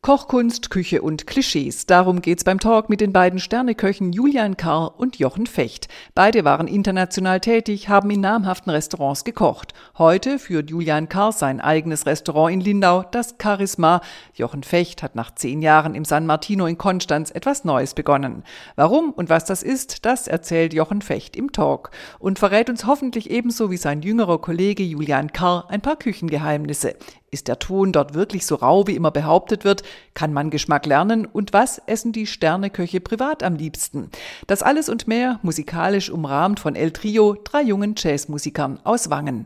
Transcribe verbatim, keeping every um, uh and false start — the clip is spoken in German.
Kochkunst, Küche und Klischees. Darum geht's beim Talk mit den beiden Sterneköchen Julian Karr und Jochen Fecht. Beide waren international tätig, haben in namhaften Restaurants gekocht. Heute führt Julian Karr sein eigenes Restaurant in Lindau, das Charisma. Jochen Fecht hat nach zehn Jahren im San Martino in Konstanz etwas Neues begonnen. Warum und was das ist, das erzählt Jochen Fecht im Talk und verrät uns hoffentlich ebenso wie sein jüngerer Kollege Julian Karr ein paar Küchengeheimnisse. Ist der Ton dort wirklich so rau, wie immer behauptet wird? Kann man Geschmack lernen? Und was essen die Sterneköche privat am liebsten? Das alles und mehr musikalisch umrahmt von El Trio, drei jungen Jazzmusikern aus Wangen.